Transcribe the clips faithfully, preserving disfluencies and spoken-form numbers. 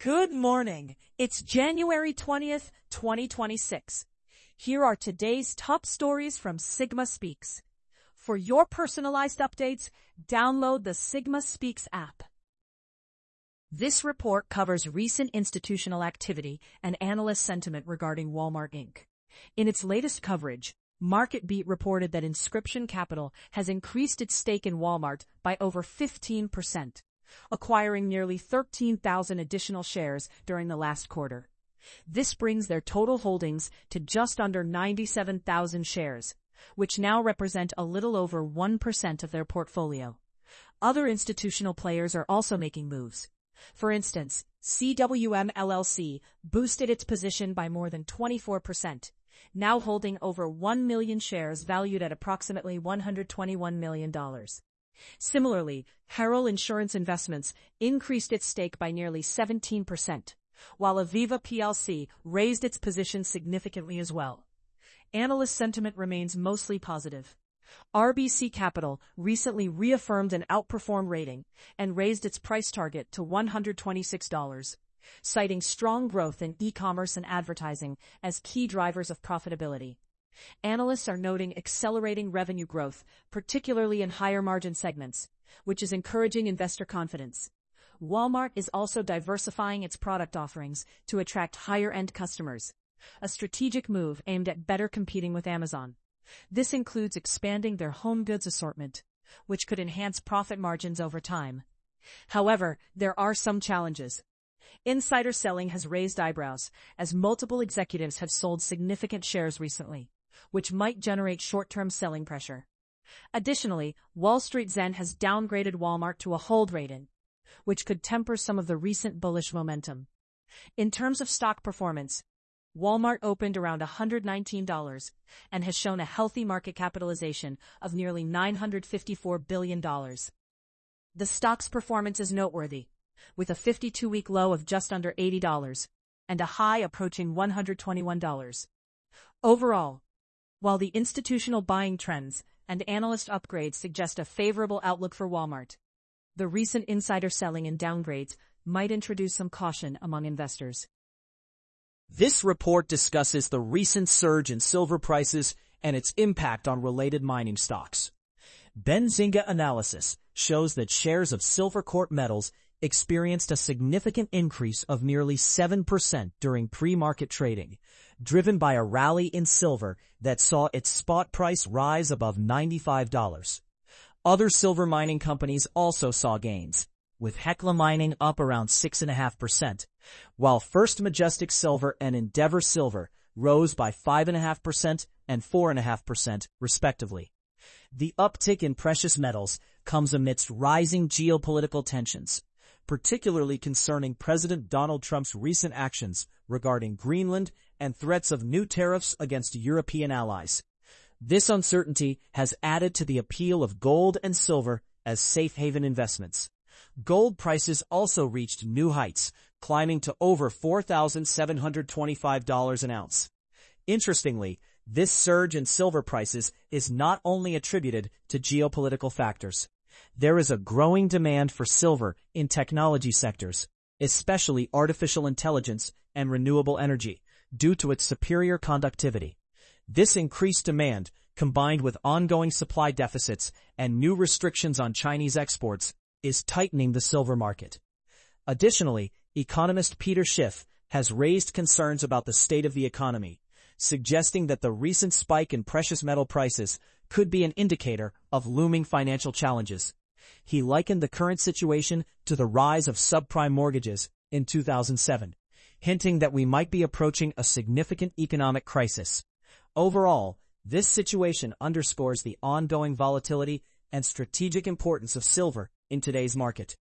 Good morning. It's January twentieth, twenty twenty-six. Here are today's top stories from Sigma Speaks. For your personalized updates, download the Sigma Speaks app. This report covers recent institutional activity and analyst sentiment regarding Walmart Incorporated. In its latest coverage, MarketBeat reported that Inscription Capital has increased its stake in Walmart by over fifteen percent, acquiring nearly thirteen thousand additional shares during the last quarter. This brings their total holdings to just under ninety-seven thousand shares, which now represent a little over one percent of their portfolio. Other institutional players are also making moves. For instance, C W M L L C boosted its position by more than twenty-four percent, now holding over one million shares valued at approximately one hundred twenty-one million dollars. Similarly, Herald Insurance Investments increased its stake by nearly seventeen percent, while Aviva P L C raised its position significantly as well. Analyst sentiment remains mostly positive. R B C Capital recently reaffirmed an outperform rating and raised its price target to one hundred twenty-six dollars, citing strong growth in e-commerce and advertising as key drivers of profitability. Analysts are noting accelerating revenue growth, particularly in higher margin segments, which is encouraging investor confidence. Walmart is also diversifying its product offerings to attract higher-end customers, a strategic move aimed at better competing with Amazon. This includes expanding their home goods assortment, which could enhance profit margins over time. However, there are some challenges. Insider selling has raised eyebrows, as multiple executives have sold significant shares recently, which might generate short-term selling pressure. Additionally, Wall Street Zen has downgraded Walmart to a hold rating, which could temper some of the recent bullish momentum. In terms of stock performance, Walmart opened around one hundred nineteen dollars and has shown a healthy market capitalization of nearly nine hundred fifty-four billion dollars. The stock's performance is noteworthy, with a fifty-two week low of just under eighty dollars and a high approaching one hundred twenty-one dollars. Overall, while the institutional buying trends and analyst upgrades suggest a favorable outlook for Walmart, the recent insider selling and downgrades might introduce some caution among investors. This report discusses the recent surge in silver prices and its impact on related mining stocks. Benzinga analysis shows that shares of Silvercorp Metals experienced a significant increase of nearly seven percent during pre-market trading, driven by a rally in silver that saw its spot price rise above ninety-five dollars. Other silver mining companies also saw gains, with Hecla Mining up around six point five percent, while First Majestic Silver and Endeavor Silver rose by five point five percent and four point five percent, respectively. The uptick in precious metals comes amidst rising geopolitical tensions, particularly concerning President Donald Trump's recent actions regarding Greenland and threats of new tariffs against European allies. This uncertainty has added to the appeal of gold and silver as safe haven investments. Gold prices also reached new heights, climbing to over four thousand seven hundred twenty-five dollars an ounce. Interestingly, this surge in silver prices is not only attributed to geopolitical factors. There is a growing demand for silver in technology sectors, especially artificial intelligence and renewable energy, due to its superior conductivity. This increased demand, combined with ongoing supply deficits and new restrictions on Chinese exports, is tightening the silver market. Additionally, economist Peter Schiff has raised concerns about the state of the economy, suggesting that the recent spike in precious metal prices could be an indicator of looming financial challenges. He likened the current situation to the rise of subprime mortgages in two thousand seven, hinting that we might be approaching a significant economic crisis. Overall, this situation underscores the ongoing volatility and strategic importance of silver in today's market.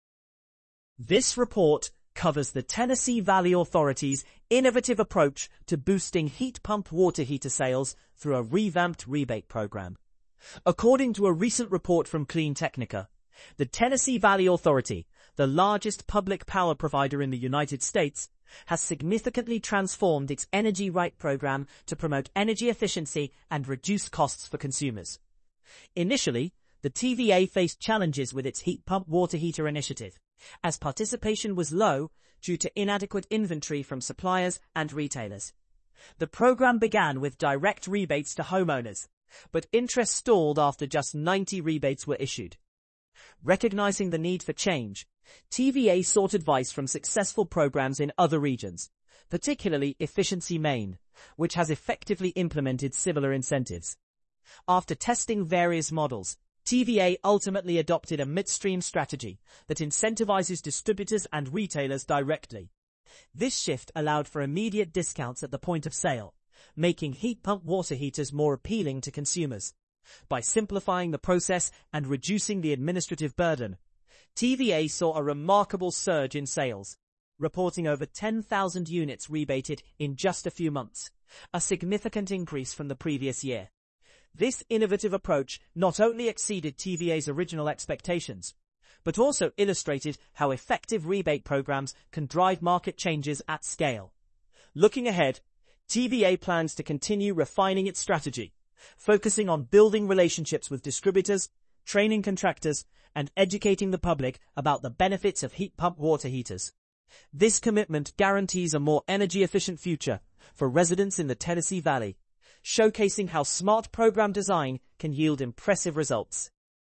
This report covers the Tennessee Valley Authority's innovative approach to boosting heat pump water heater sales through a revamped rebate program. According to a recent report from Clean Technica, the Tennessee Valley Authority, the largest public power provider in the United States, has significantly transformed its Energy Right program to promote energy efficiency and reduce costs for consumers. Initially, the T V A faced challenges with its heat pump water heater initiative. As participation was low, due to inadequate inventory from suppliers and retailers. The program began with direct rebates to homeowners, but interest stalled after just ninety rebates were issued. Recognizing the need for change, T V A sought advice from successful programs in other regions, particularly Efficiency Maine, which has effectively implemented similar incentives. After testing various models, T V A ultimately adopted a midstream strategy that incentivizes distributors and retailers directly. This shift allowed for immediate discounts at the point of sale, making heat pump water heaters more appealing to consumers. By simplifying the process and reducing the administrative burden, T V A saw a remarkable surge in sales, reporting over ten thousand units rebated in just a few months, a significant increase from the previous year. This innovative approach not only exceeded T V A's original expectations, but also illustrated how effective rebate programs can drive market changes at scale. Looking ahead, T V A plans to continue refining its strategy, focusing on building relationships with distributors, training contractors, and educating the public about the benefits of heat pump water heaters. This commitment guarantees a more energy-efficient future for residents in the Tennessee Valley, showcasing how smart program design can yield impressive results.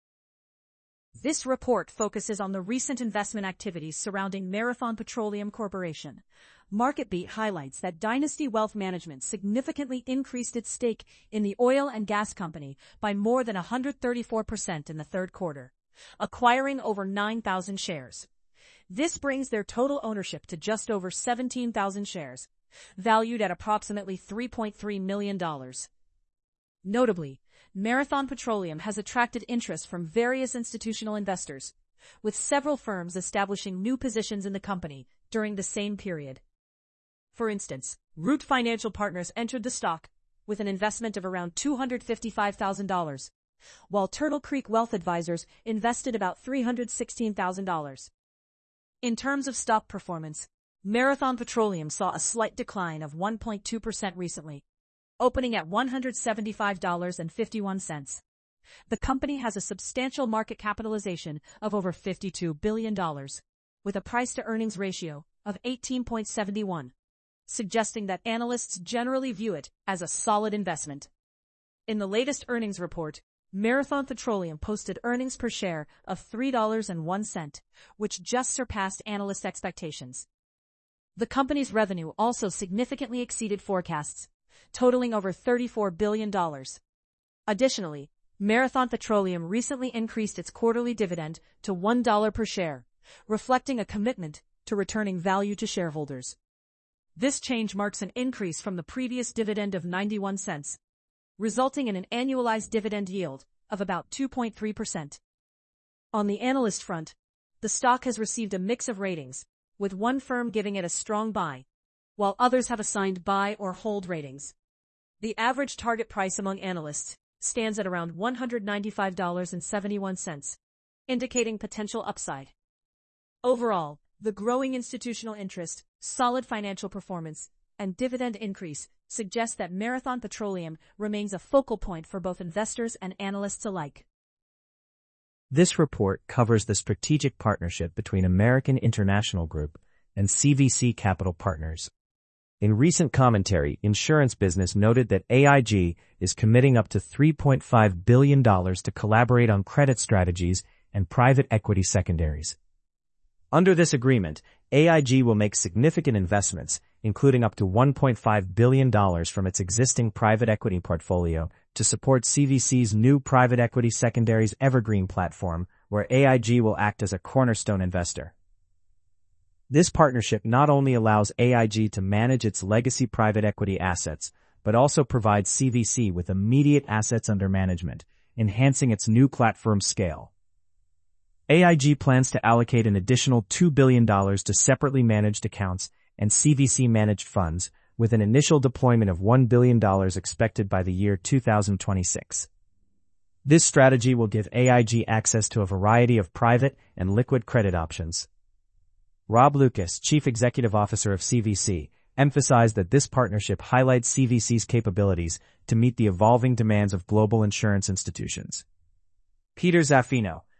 This report focuses on the recent investment activities surrounding Marathon Petroleum Corporation. MarketBeat highlights that Dynasty Wealth Management significantly increased its stake in the oil and gas company by more than one hundred thirty-four percent in the third quarter, acquiring over nine thousand shares. This brings their total ownership to just over seventeen thousand shares, valued at approximately three point three million dollars. Notably, Marathon Petroleum has attracted interest from various institutional investors, with several firms establishing new positions in the company during the same period. For instance, Root Financial Partners entered the stock with an investment of around two hundred fifty-five thousand dollars, while Turtle Creek Wealth Advisors invested about three hundred sixteen thousand dollars. In terms of stock performance, Marathon Petroleum saw a slight decline of one point two percent recently, opening at one hundred seventy-five dollars and fifty-one cents. The company has a substantial market capitalization of over fifty-two billion dollars, with a price-to-earnings ratio of eighteen point seven one, suggesting that analysts generally view it as a solid investment. In the latest earnings report, Marathon Petroleum posted earnings per share of three dollars and one cent, which just surpassed analyst expectations. The company's revenue also significantly exceeded forecasts, totaling over thirty-four billion dollars. Additionally, Marathon Petroleum recently increased its quarterly dividend to one dollar per share, reflecting a commitment to returning value to shareholders. This change marks an increase from the previous dividend of ninety-one cents, resulting in an annualized dividend yield of about two point three percent. On the analyst front, the stock has received a mix of ratings, with one firm giving it a strong buy, while others have assigned buy or hold ratings. The average target price among analysts stands at around one hundred ninety-five dollars and seventy-one cents, indicating potential upside. Overall, the growing institutional interest, solid financial performance, and dividend increase suggest that Marathon Petroleum remains a focal point for both investors and analysts alike. This report covers the strategic partnership between American International Group and C V C Capital Partners. In recent commentary, Insurance Business noted that A I G is committing up to three point five billion dollars to collaborate on credit strategies and private equity secondaries. Under this agreement, A I G will make significant investments, including up to one point five billion dollars from its existing private equity portfolio, to support C V C's new private equity secondaries evergreen platform, where A I G will act as a cornerstone investor. This partnership not only allows A I G to manage its legacy private equity assets, but also provides C V C with immediate assets under management, enhancing its new platform scale. A I G plans to allocate an additional two billion dollars to separately managed accounts and C V C-managed funds, with an initial deployment of one billion dollars expected by the year two thousand twenty-six. This strategy will give A I G access to a variety of private and liquid credit options. Rob Lucas, Chief Executive Officer of C V C, emphasized that this partnership highlights C V C's capabilities to meet the evolving demands of global insurance institutions. Peter Zaffino,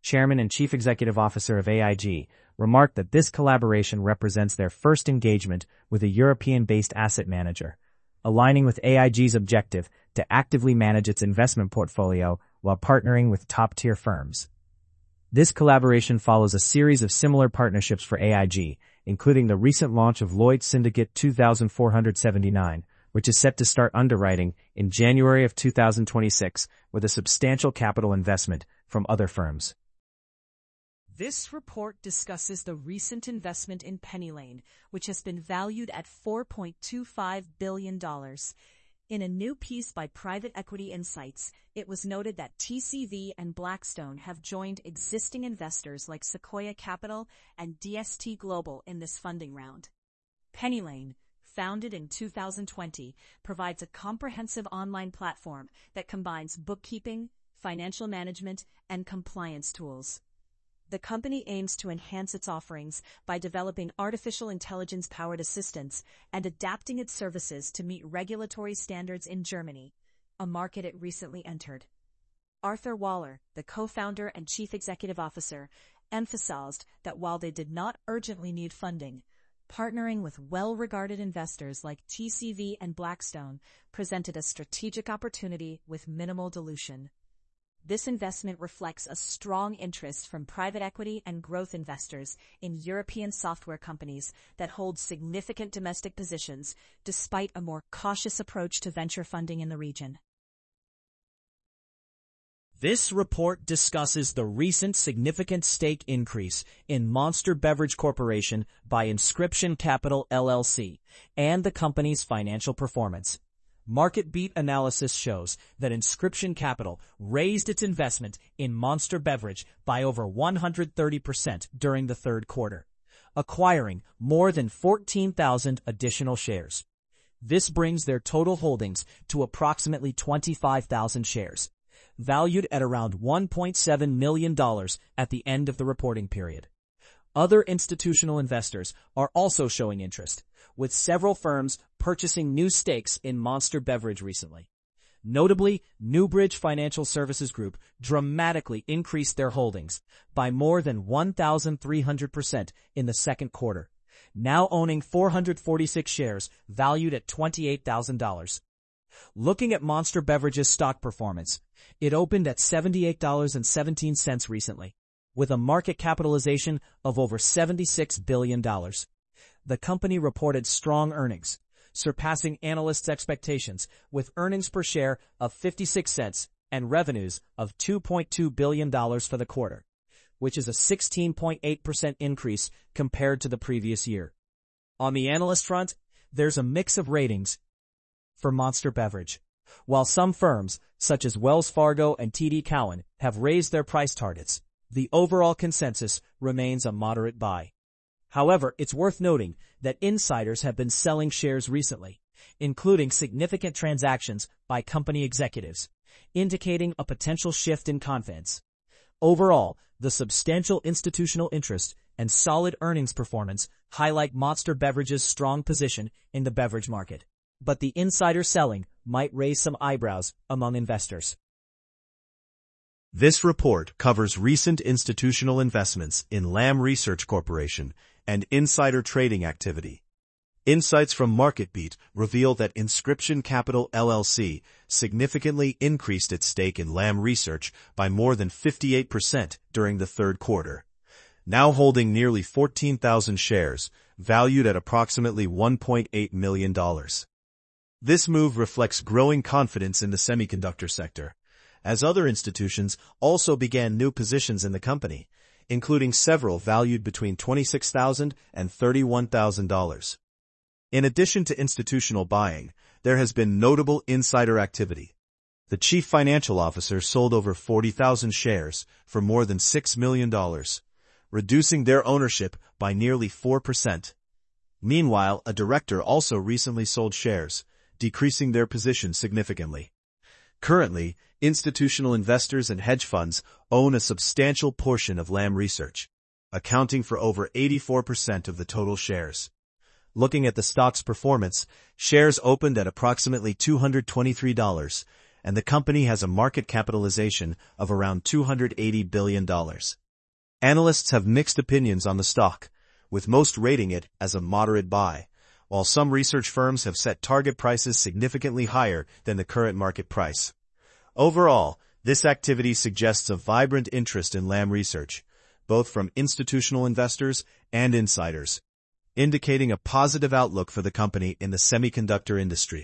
Chairman and Chief Executive Officer of A I G, remarked that this collaboration represents their first engagement with a European-based asset manager, aligning with A I G's objective to actively manage its investment portfolio while partnering with top-tier firms. This collaboration follows a series of similar partnerships for A I G, including the recent launch of Lloyd's Syndicate two thousand four hundred seventy-nine, which is set to start underwriting in January of two thousand twenty-six with a substantial capital investment from other firms. This report discusses the recent investment in PennyLane, which has been valued at four point two five billion dollars. In a new piece by Private Equity Insights, it was noted that T C V and Blackstone have joined existing investors like Sequoia Capital and D S T Global in this funding round. PennyLane, founded in two thousand twenty, provides a comprehensive online platform that combines bookkeeping, financial management, and compliance tools. The company aims to enhance its offerings by developing artificial intelligence-powered assistants and adapting its services to meet regulatory standards in Germany, a market it recently entered. Arthur Waller, the co-founder and chief executive officer, emphasized that while they did not urgently need funding, partnering with well-regarded investors like T C V and Blackstone presented a strategic opportunity with minimal dilution. This investment reflects a strong interest from private equity and growth investors in European software companies that hold significant domestic positions, despite a more cautious approach to venture funding in the region. This report discusses the recent significant stake increase in Monster Beverage Corporation by Inscription Capital L L C and the company's financial performance. Market beat analysis shows that Inscription Capital raised its investment in Monster Beverage by over one hundred thirty percent during the third quarter, acquiring more than fourteen thousand additional shares. This brings their total holdings to approximately twenty-five thousand shares, valued at around one point seven million dollars at the end of the reporting period. Other institutional investors are also showing interest, with several firms purchasing new stakes in Monster Beverage recently. Notably, Newbridge Financial Services Group dramatically increased their holdings by more than one thousand three hundred percent in the second quarter, now owning four hundred forty-six shares valued at twenty-eight thousand dollars. Looking at Monster Beverage's stock performance, it opened at seventy-eight dollars and seventeen cents recently, with a market capitalization of over seventy-six billion dollars. The company reported strong earnings, surpassing analysts' expectations with earnings per share of fifty-six cents and revenues of two point two billion dollars for the quarter, which is a sixteen point eight percent increase compared to the previous year. On the analyst front, there's a mix of ratings for Monster Beverage. While some firms, such as Wells Fargo and T D Cowen, have raised their price targets, the overall consensus remains a moderate buy. However, it's worth noting that insiders have been selling shares recently, including significant transactions by company executives, indicating a potential shift in confidence. Overall, the substantial institutional interest and solid earnings performance highlight Monster Beverage's strong position in the beverage market, but the insider selling might raise some eyebrows among investors. This report covers recent institutional investments in Lam Research Corporation and insider trading activity. Insights from MarketBeat reveal that Inscription Capital L L C significantly increased its stake in Lam Research by more than fifty-eight percent during the third quarter, now holding nearly fourteen thousand shares, valued at approximately one point eight million dollars. This move reflects growing confidence in the semiconductor sector, as other institutions also began new positions in the company, including several valued between twenty-six thousand dollars and thirty-one thousand dollars. In addition to institutional buying, there has been notable insider activity. The chief financial officer sold over forty thousand shares for more than six million dollars, reducing their ownership by nearly four percent. Meanwhile, a director also recently sold shares, decreasing their position significantly. Currently, institutional investors and hedge funds own a substantial portion of Lam Research, accounting for over eighty-four percent of the total shares. Looking at the stock's performance, shares opened at approximately two hundred twenty-three dollars and the company has a market capitalization of around two hundred eighty billion dollars. Analysts have mixed opinions on the stock, with most rating it as a moderate buy, while some research firms have set target prices significantly higher than the current market price. Overall, this activity suggests a vibrant interest in Lam Research, both from institutional investors and insiders, indicating a positive outlook for the company in the semiconductor industry.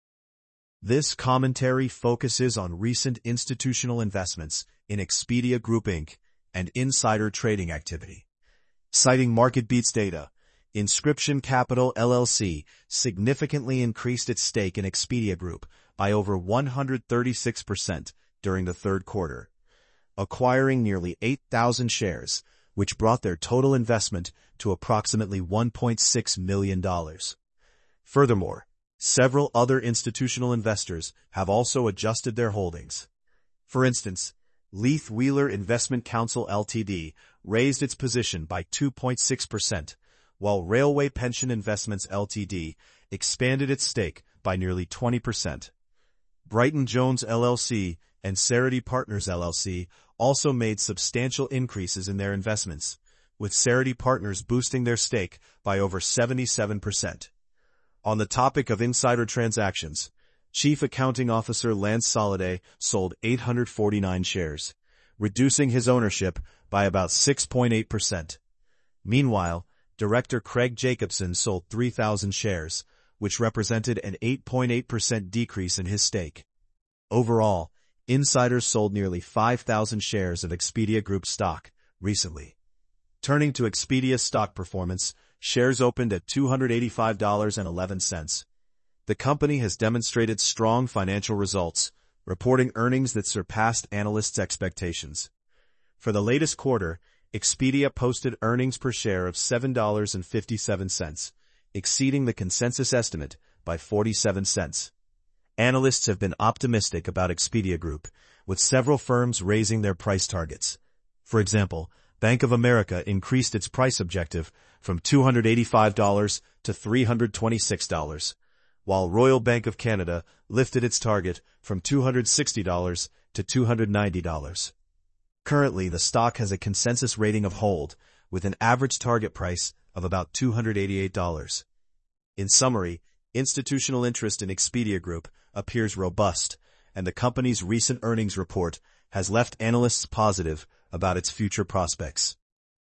This commentary focuses on recent institutional investments in Expedia Group Incorporated and insider trading activity. Citing MarketBeat's data, Inscription Capital L L C significantly increased its stake in Expedia Group by over one hundred thirty-six percent during the third quarter, acquiring nearly eight thousand shares, which brought their total investment to approximately one point six million dollars. Furthermore, several other institutional investors have also adjusted their holdings. For instance, Leith Wheeler Investment Counsel Limited raised its position by two point six percent, while Railway Pension Investments Limited expanded its stake by nearly twenty percent. Brighton Jones L L C and Cerity Partners L L C also made substantial increases in their investments, with Cerity Partners boosting their stake by over seventy-seven percent. On the topic of insider transactions, Chief Accounting Officer Lance Soliday sold eight hundred forty-nine shares, reducing his ownership by about six point eight percent. Meanwhile, Director Craig Jacobson sold three thousand shares, which represented an eight point eight percent decrease in his stake. Overall, insiders sold nearly five thousand shares of Expedia Group stock recently. Turning to Expedia's stock performance, shares opened at two hundred eighty-five dollars and eleven cents. The company has demonstrated strong financial results, reporting earnings that surpassed analysts' expectations. For the latest quarter, Expedia posted earnings per share of seven dollars and fifty-seven cents, exceeding the consensus estimate by forty-seven cents. Analysts have been optimistic about Expedia Group, with several firms raising their price targets. For example, Bank of America increased its price objective from two hundred eighty-five dollars to three hundred twenty-six dollars, while Royal Bank of Canada lifted its target from two hundred sixty dollars to two hundred ninety dollars. Currently, the stock has a consensus rating of hold, with an average target price of about two hundred eighty-eight dollars. In summary, institutional interest in Expedia Group appears robust, and the company's recent earnings report has left analysts positive about its future prospects.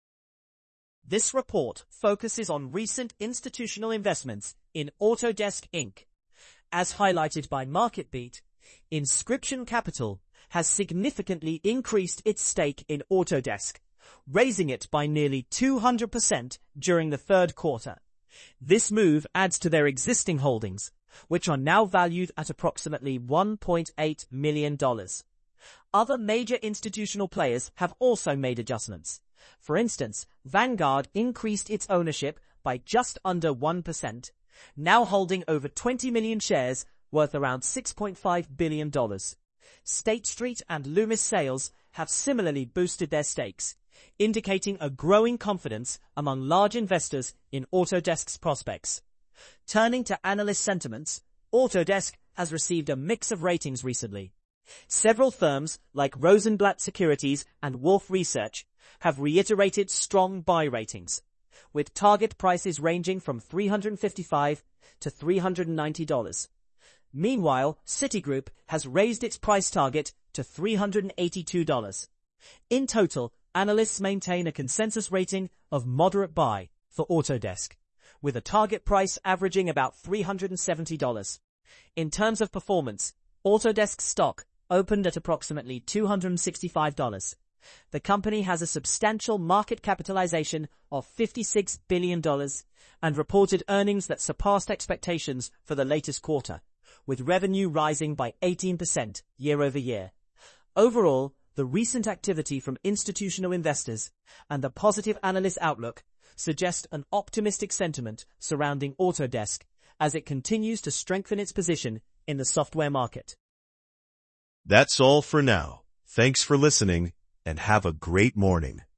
This report focuses on recent institutional investments in Autodesk Incorporated. As highlighted by MarketBeat, Inscription Capital has significantly increased its stake in Autodesk, raising it by nearly two hundred percent during the third quarter. This move adds to their existing holdings, which are now valued at approximately one point eight million dollars. Other major institutional players have also made adjustments. For instance, Vanguard increased its ownership by just under one percent, now holding over twenty million shares worth around six point five billion dollars. State Street and Loomis Sayles have similarly boosted their stakes, indicating a growing confidence among large investors in Autodesk's prospects. Turning to analyst sentiments, Autodesk has received a mix of ratings recently. Several firms like Rosenblatt Securities and Wolfe Research have reiterated strong buy ratings, with target prices ranging from three hundred fifty-five dollars to three hundred ninety dollars. Meanwhile, Citigroup has raised its price target to three hundred eighty-two dollars. In total, analysts maintain a consensus rating of moderate buy for Autodesk, with a target price averaging about three hundred seventy dollars. In terms of performance, Autodesk stock opened at approximately two hundred sixty-five dollars. The company has a substantial market capitalization of fifty-six billion dollars and reported earnings that surpassed expectations for the latest quarter, with revenue rising by eighteen percent year over year. Overall, the recent activity from institutional investors and the positive analyst outlook suggest an optimistic sentiment surrounding Autodesk as it continues to strengthen its position in the software market. That's all for now. Thanks for listening, and have a great morning.